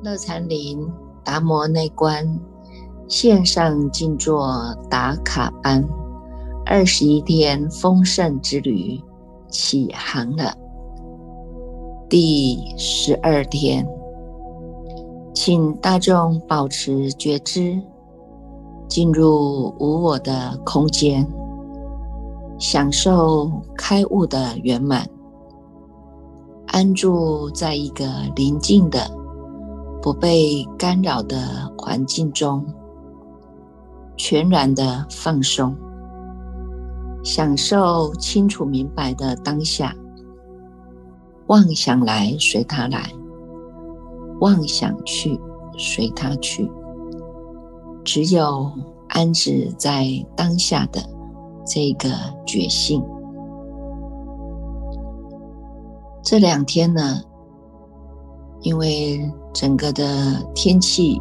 乐禅林达摩内观线上静坐打卡班21天丰盛之旅起航了。第12天，请大众保持觉知，进入无我的空间，享受开悟的圆满，安住在一个宁静的不被干扰的环境中，全然的放松，享受清楚明白的当下。妄想来随它来，妄想去随它去，只有安止在当下的这个觉性。这2天呢，因为整个的天气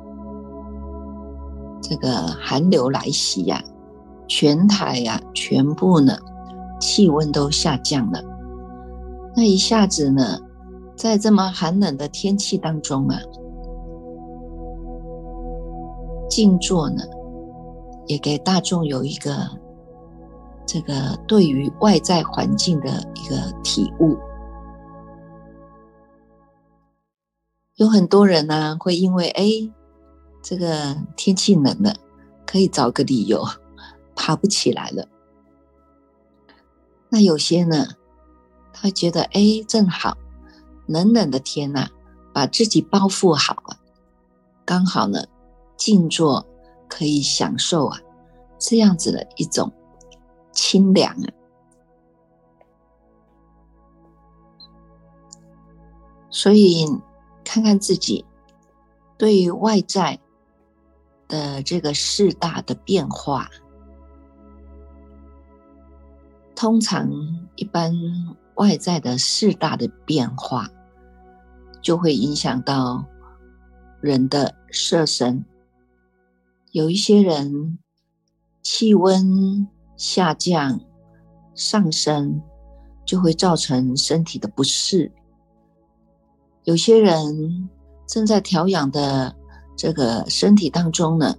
这个寒流来袭呀，全台呀全部呢气温都下降了。那一下子呢，在这么寒冷的天气当中啊，静坐呢也给大众有一个这个对于外在环境的一个体悟。有很多人呢会因为这个天气冷了，可以找个理由爬不起来了。那有些呢，他觉得正好冷冷的天啊，把自己包覆好啊，刚好呢静坐可以享受啊这样子的一种清凉啊。所以看看自己对于外在的这个4大的变化，通常一般外在的4大的变化就会影响到人的色身。有一些人气温下降上升，就会造成身体的不适。有些人正在调养的这个身体当中呢，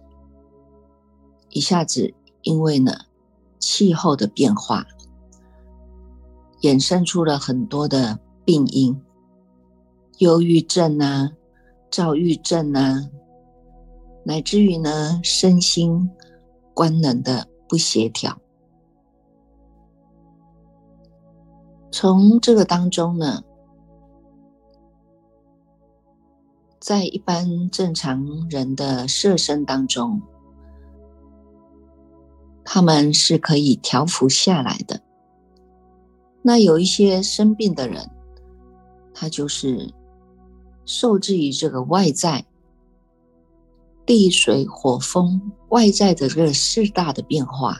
一下子因为呢气候的变化，衍生出了很多的病因，忧郁症啊、躁郁症啊，乃至于呢身心官能的不协调。从这个当中呢，在一般正常人的色身当中，他们是可以调伏下来的。那有一些生病的人，他就是受制于这个外在地水火风外在的这4大的变化，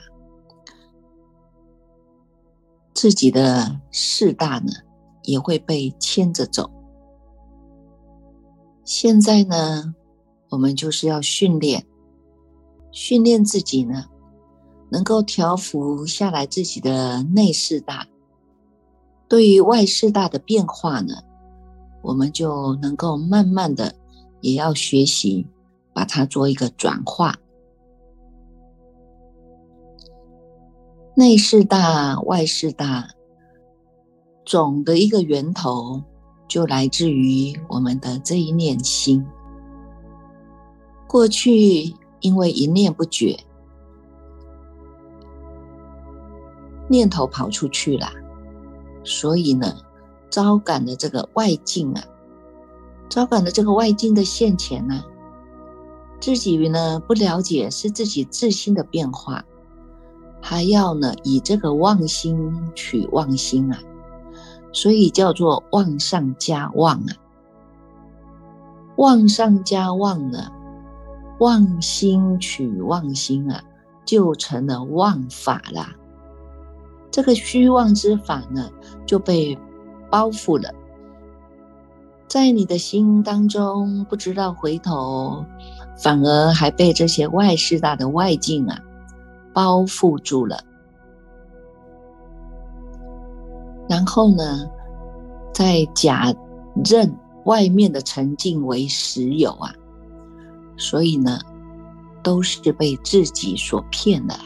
自己的4大呢也会被牵着走。现在呢，我们就是要训练自己呢，能够调伏下来自己的内4大。对于外4大的变化呢，我们就能够慢慢的也要学习把它做一个转化。内4大外4大总的一个源头就来自于我们的这一念心。过去因为一念不绝，念头跑出去了，所以呢招感了这个外境啊，招感了这个外境的现前啊，自己呢不了解是自己自心的变化，还要呢以这个妄心取妄心啊，所以叫做妄上加妄啊。妄上加妄呢，妄心取妄心啊，就成了妄法啦。这个虚妄之法呢，就被包覆了，在你的心当中不知道回头，反而还被这些外4大的外境啊包覆住了。然后呢，再假认外面的沉静为实有啊，所以呢，都是被自己所骗的。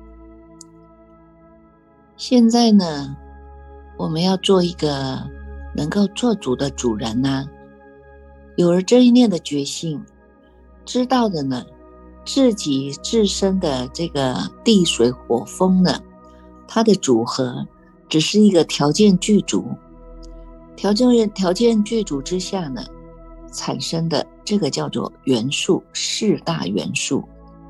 现在呢，我们要做一个能够做主的主人啊，有了这一念的觉性，知道的呢，自己自身的这个地水火风呢，它的组合只是一个条件具足，条件具足之下呢，产生的这个叫做元素，四大元素。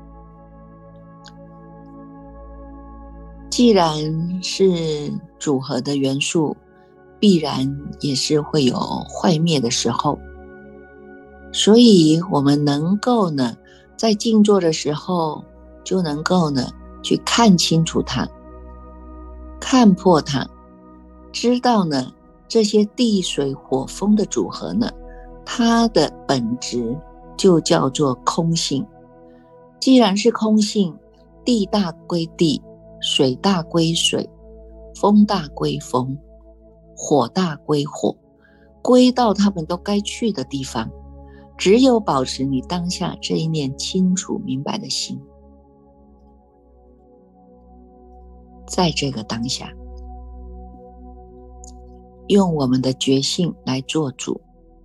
既然是组合的元素，必然也是会有坏灭的时候。所以我们能够呢，在静坐的时候，就能够呢，去看清楚它，看破它，知道呢，这些地水火风的组合呢，它的本质就叫做空性。既然是空性，地大归地，水大归水，风大归风，火大归火，归到他们都该去的地方。只有保持你当下这一念清楚明白的心，在这个当下，用我们的觉性来做主。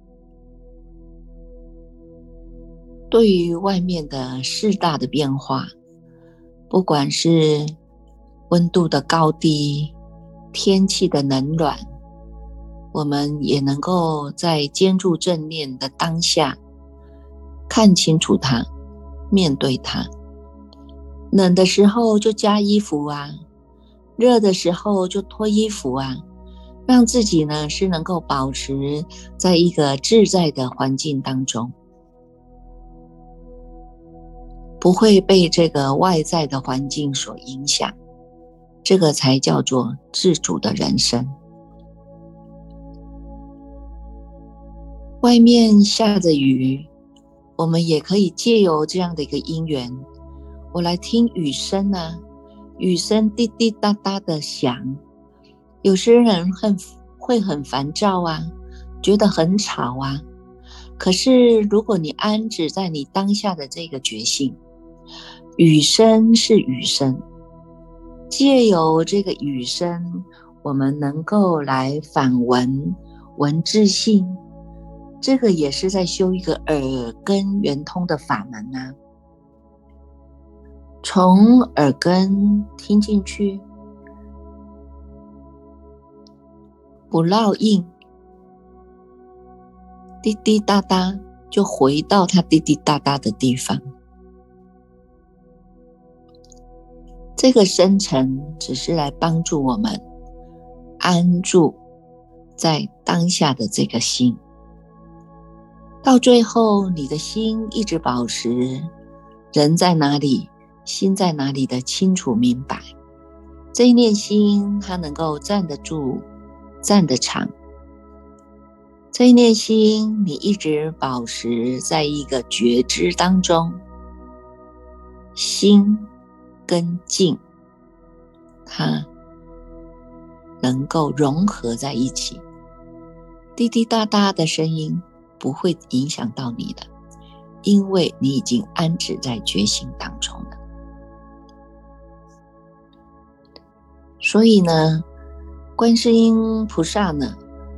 对于外面的四大的变化，不管是温度的高低，天气的冷暖，我们也能够在坚住正念的当下，看清楚它，面对它。冷的时候就加衣服啊，热的时候就脱衣服啊，让自己呢是能够保持在一个自在的环境当中，不会被这个外在的环境所影响，这个才叫做自主的人生。外面下着雨，我们也可以借由这样的一个因缘，我来听雨声啊，雨声滴滴答答的响，有些人会很烦躁啊，觉得很吵啊。可是如果你安止在你当下的这个觉性，雨声是雨声，借由这个雨声，我们能够来反闻闻自性，这个也是在修一个耳根圆通的法门啊。从耳根听进去，不烙印，滴滴答答就回到它滴滴答答的地方。这个深层只是来帮助我们安住在当下的这个心，到最后你的心一直保持人在哪里，心在哪里的清楚明白。这一念心它能够站得住，站得长。这一念心你一直保持在一个觉知当中，心跟静它能够融合在一起，滴滴答答的声音不会影响到你的，因为你已经安止在觉醒当中了。所以呢，观世音菩萨呢，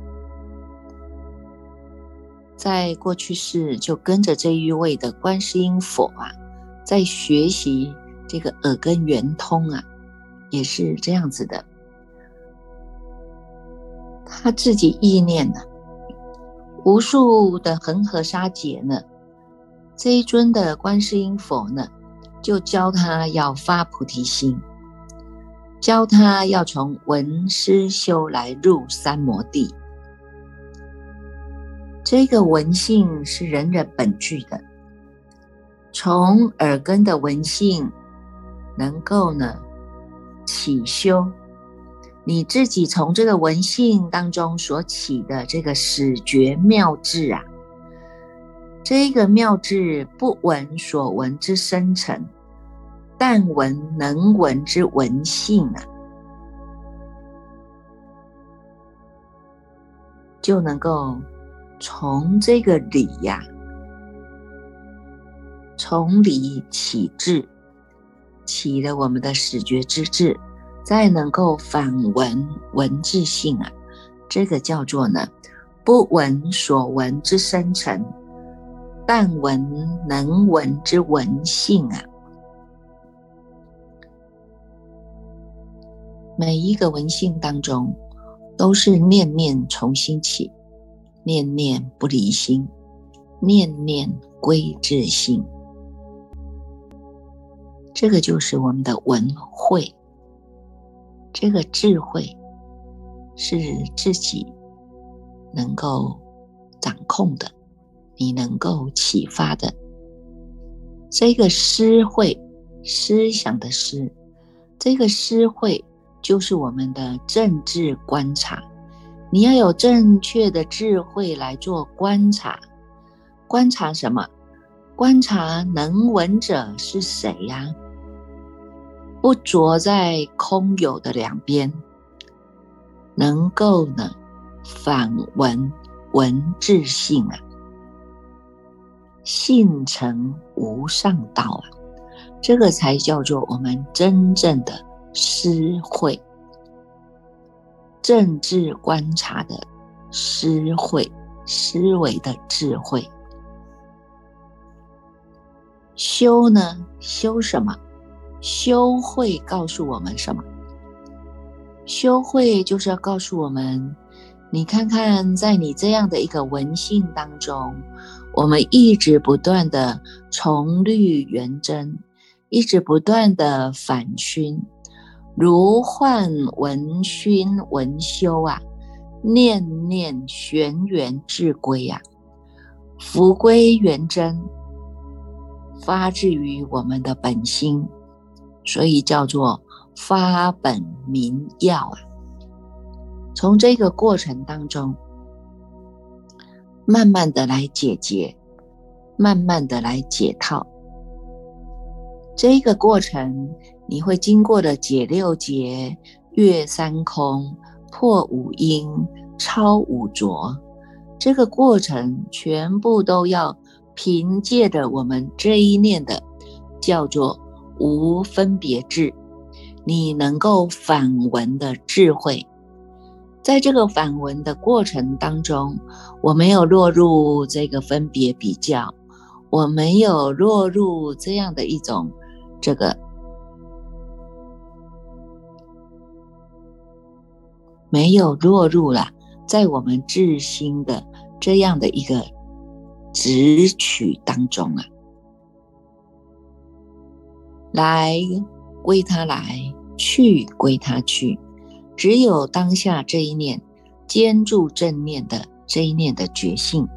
在过去世就跟着这一位的观世音佛啊，在学习这个耳根圆通啊，也是这样子的。他自己意念呢，无数的恒河沙劫呢，这一尊的观世音佛呢，就教他要发菩提心，教他要从闻思修来入三摩地。这个闻性是人人本具的，从耳根的闻性能够呢起修，你自己从这个闻性当中所起的这个始觉妙智啊，这个妙智不闻所闻之深沉，但闻能闻之闻性啊，就能够从这个理呀，从理起智，起了我们的始觉之智，再能够反闻闻自性啊，这个叫做呢，不闻所闻之生成，但闻能闻之闻性啊。每一个闻性当中，都是念念从心起，念念不离心，念念归自性。这个就是我们的闻慧，这个智慧是自己能够掌控的，你能够启发的。这个思慧，思想的思，这个思慧就是我们的正智观察。你要有正确的智慧来做观察。观察什么？观察能闻者是谁呀？不着在空有的两边，能够呢反闻闻自性啊，性成无上道啊，这个才叫做我们真正的思慧，正智观察的思慧，思维的智慧。修呢？修什么？修慧告诉我们什么？修慧就是要告诉我们，你看看在你这样的一个闻性当中，我们一直不断的从律圆真，一直不断的反熏，如幻闻熏闻修啊，念念玄圆至归啊，福归圆真，发自于我们的本心，所以叫做发本明要啊。从这个过程当中，慢慢的来解结，慢慢的来解套。这个过程你会经过的解六结，越三空，破五阴，超五浊，这个过程全部都要凭借着我们这一念的叫做无分别智，你能够反闻的智慧。在这个反闻的过程当中，我没有落入这个分别比较，我没有落入这样的一种没有落入了在我们自心的这样的一个执取当中啊，来归他来，去归他去，只有当下这一念，坚住正念的这一念的觉性。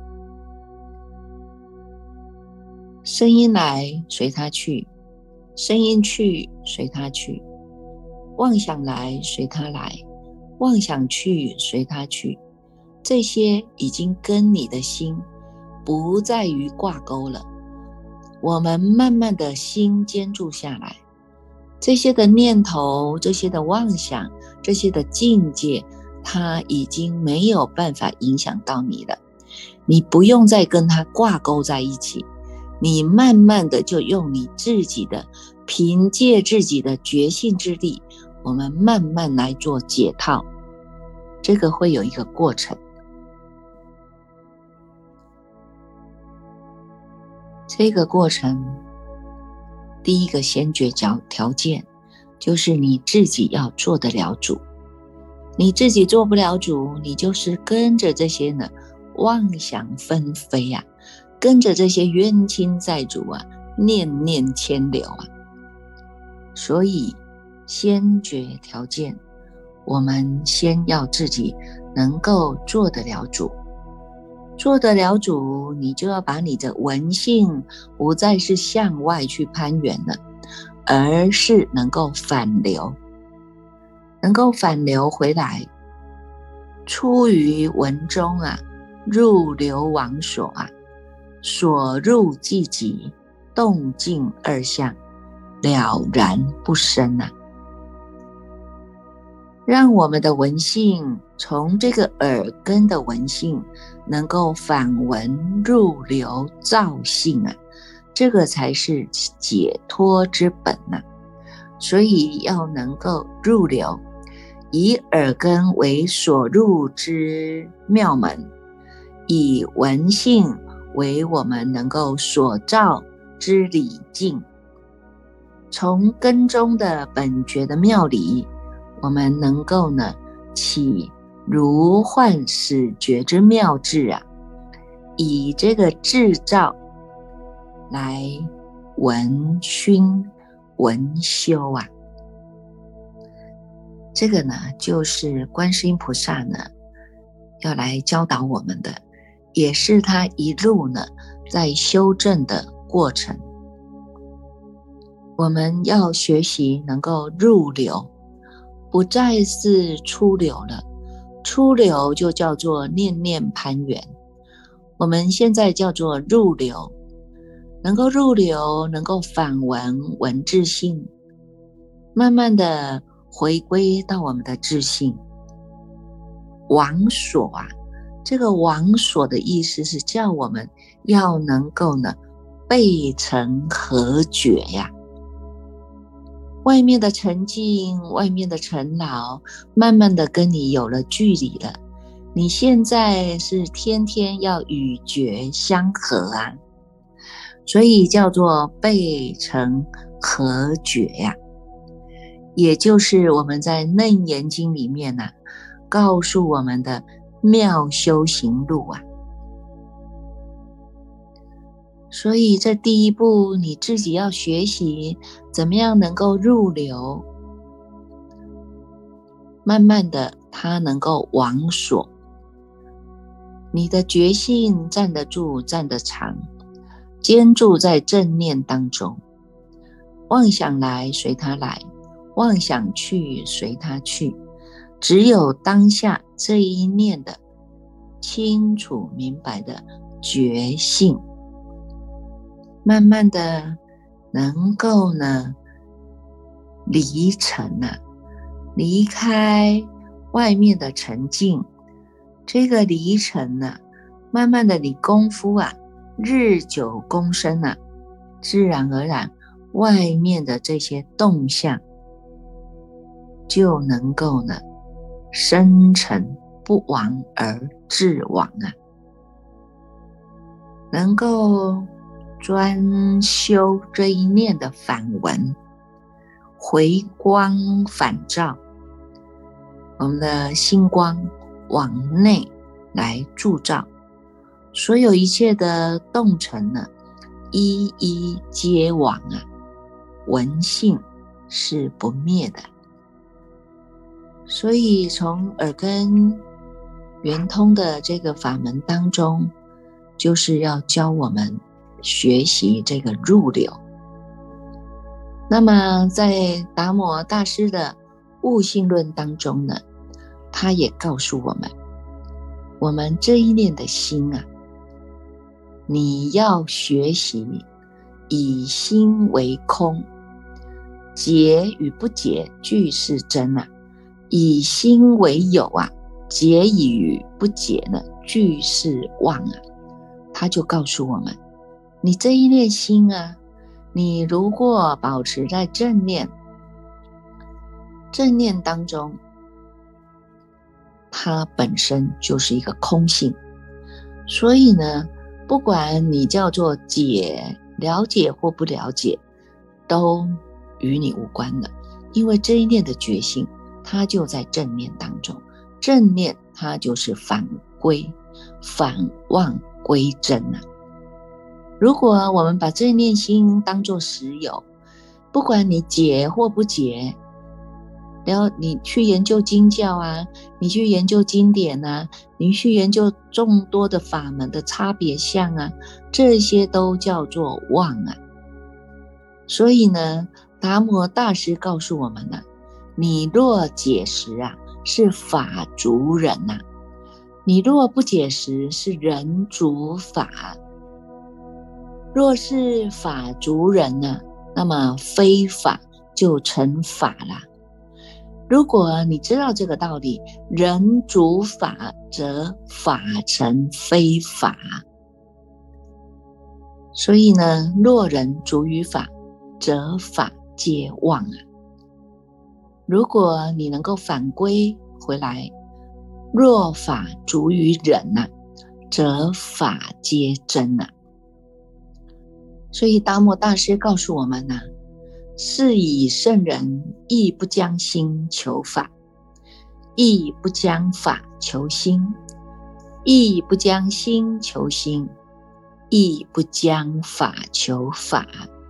声音来随他去，声音去随他去，妄想来随他来，妄想去随他去，这些已经跟你的心不在于挂钩了。我们慢慢的心坚住下来，这些的念头，这些的妄想，这些的境界，它已经没有办法影响到你了。你不用再跟它挂钩在一起，你慢慢的就用你自己的，凭借自己的觉性之力，我们慢慢来做解套。这个会有一个过程。这个过程，第一个先决条件就是你自己要做得了主。你自己做不了主，你就是跟着这些呢妄想纷飞啊，跟着这些冤亲债主啊，念念牵流啊。所以先决条件，我们先要自己能够做得了主。做得了主，你就要把你的闻性不再是向外去攀援了，而是能够反流，能够反流回来，出于文中啊，入流往所啊，所入即极，动静二相，了然不生啊。 让我们的闻性从这个耳根的闻性能够反闻入流造性啊，这个才是解脱之本啊。所以要能够入流，以耳根为所入之妙门，以闻性为我们能够所照之理境。从根中的本觉的妙理，我们能够呢起如幻始觉之妙智啊，以这个智照来闻熏闻修啊。这个呢就是观世音菩萨呢要来教导我们的，也是他一路呢在修正的过程。我们要学习能够入流，不再是出流了。出流就叫做念念攀缘，我们现在叫做入流。能够入流，能够反闻闻自性，慢慢的回归到我们的自性。往所啊，这个往所的意思是叫我们要能够呢背成合觉呀。外面的沉静，外面的尘劳，慢慢的跟你有了距离了。你现在是天天要与觉相合啊，所以叫做背成合觉呀。也就是我们在楞严经里面啊，告诉我们的妙修行路啊。所以这第一步你自己要学习怎么样能够入流，慢慢的它能够往所，你的觉性站得住站得长，坚住在正念当中，妄想来随它来，妄想去随它去，只有当下这一念的清楚明白的觉性，慢慢的能够呢离尘啊，离开外面的沉静。这个离尘啊，慢慢的你功夫啊日久功深啊，自然而然外面的这些动向就能够呢生成不亡而自亡啊，能够专修这一念的反闻，回光返照，我们的心光往内来铸造，所有一切的动尘呢，一一皆往啊，闻性是不灭的。所以从耳根圆通的这个法门当中，就是要教我们学习这个入流。那么在达摩大师的悟性论当中呢，他也告诉我们，我们这一念的心啊，你要学习以心为空，解与不解俱是真啊，以心为有啊，解与不解呢俱是妄啊。他就告诉我们，你这一念心啊，你如果保持在正念当中，它本身就是一个空性。所以呢，不管你叫做了解或不了解，都与你无关的。因为这一念的觉性，它就在正念当中，正念它就是反妄归真啊。如果我们把这一念心当作实有，不管你解或不解，然后你去研究经教啊，你去研究经典啊，你去研究众多的法门的差别相啊，这些都叫做妄啊。所以呢，达摩大师告诉我们啊，你若解时啊，是法逐人啊，你若不解时，是人逐法。若是法逐人啊，那么非法就成法啦。 如果你知道这个道理，人主法则法成非法。所以呢，若人主于法，则法皆妄啊。如果你能够反归回来，若法主于人啊，则法皆真啊。所以达摩大师告诉我们啊，是以圣人亦不将心求法，亦不将法求心，亦不将心求心，亦不将法求法。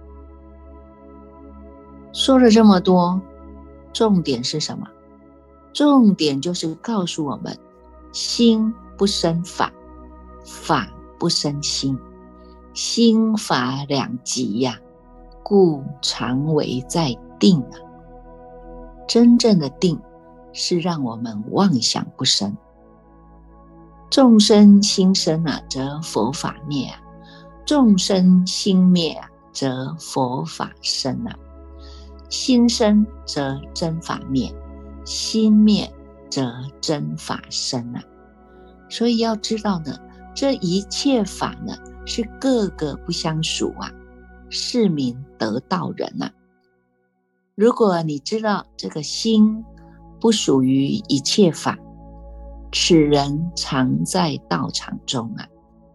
说了这么多，重点是什么？重点就是告诉我们，心不生法，法不生心，心法两极呀，故常为在定啊。真正的定是让我们妄想不生。众生心生啊，则佛法灭啊；众生心灭啊，则佛法生啊。心生则真法灭，心灭则真法生啊。所以要知道呢，这一切法呢，是个个不相属啊，是名得道人啊。如果你知道这个心不属于一切法，此人常在道场中啊。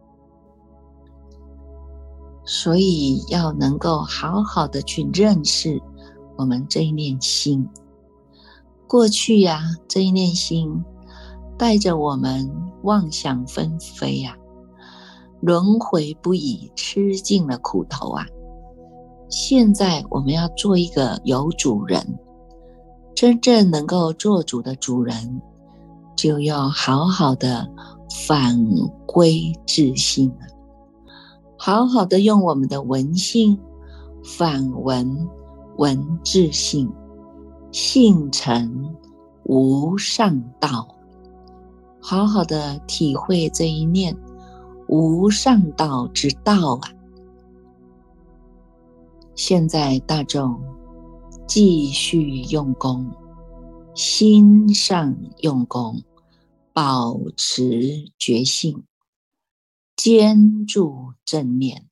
所以要能够好好的去认识我们这一念心。过去呀，这一念心带着我们妄想纷飞啊，轮回不已，吃尽了苦头啊。现在我们要做一个有主人，真正能够做主的主人，就要好好的返归自性啊，好好的用我们的闻性反闻闻自性，性成无上道，好好的体会这一念无上道之道啊。现在大众继续用功，心上用功，保持觉性，坚住正念。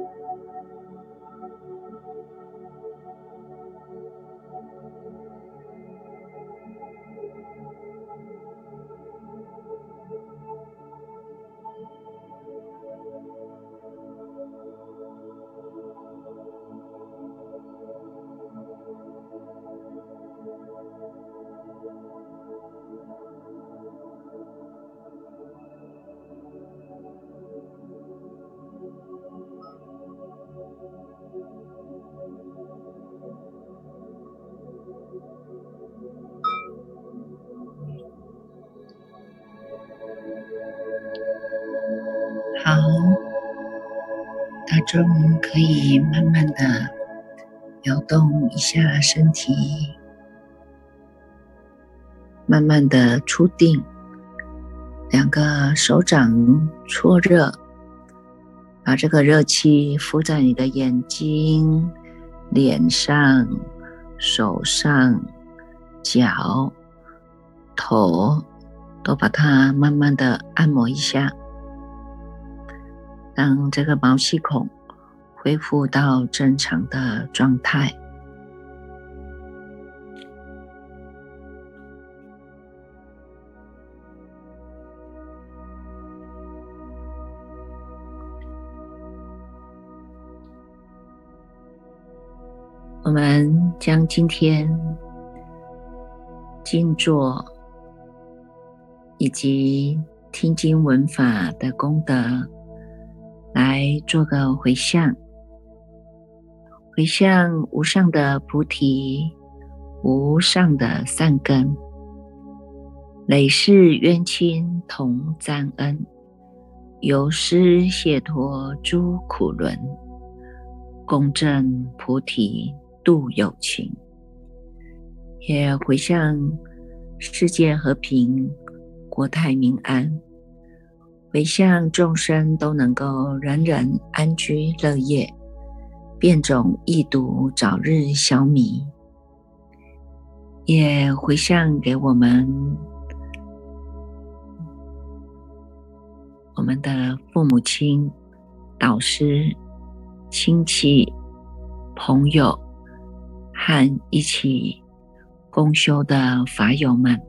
好，大众可以慢慢的摇动一下身体，慢慢的出定，两个手掌搓热，把这个热气敷在你的眼睛、脸上、手上、脚、头，都把它慢慢的按摩一下，让这个毛细孔恢复到正常的状态。我们将今天静坐以及听经闻法的功德来做个回向，回向无上的菩提，无上的善根，累世冤亲同沾恩，由师解脱诸苦轮，共振菩提度有情。也回向世界和平，国泰民安，回向众生都能够人人安居乐业，变种疫毒早日消弭。也回向给我们的父母亲、导师、亲戚、朋友和一起共修的法友们，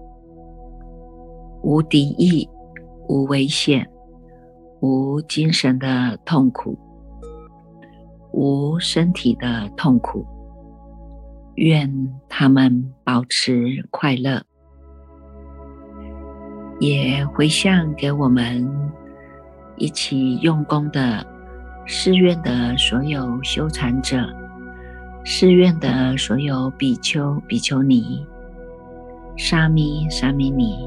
无敌意，无危险，无精神的痛苦，无身体的痛苦，愿他们保持快乐。也回向给我们一起用功的寺院的所有修禅者，寺院的所有比丘、比丘尼、沙弥、沙弥尼，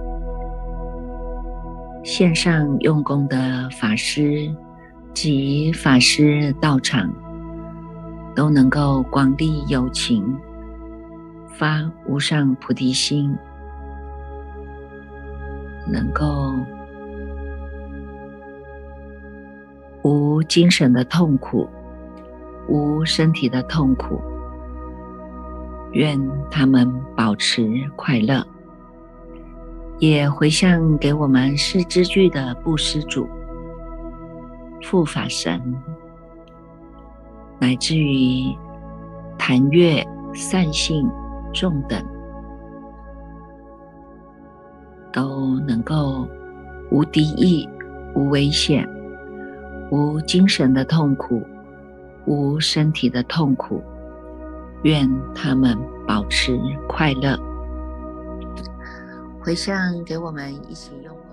线上用功的法师及法师道场，都能够广利有情，发无上菩提心，能够无精神的痛苦，无身体的痛苦，愿他们保持快乐。也回向给我们四支具的布施主、护法神，乃至于檀越、善信众等，都能够无敌意、无危险，无精神的痛苦，无身体的痛苦，愿他们保持快乐。回向给我们一起用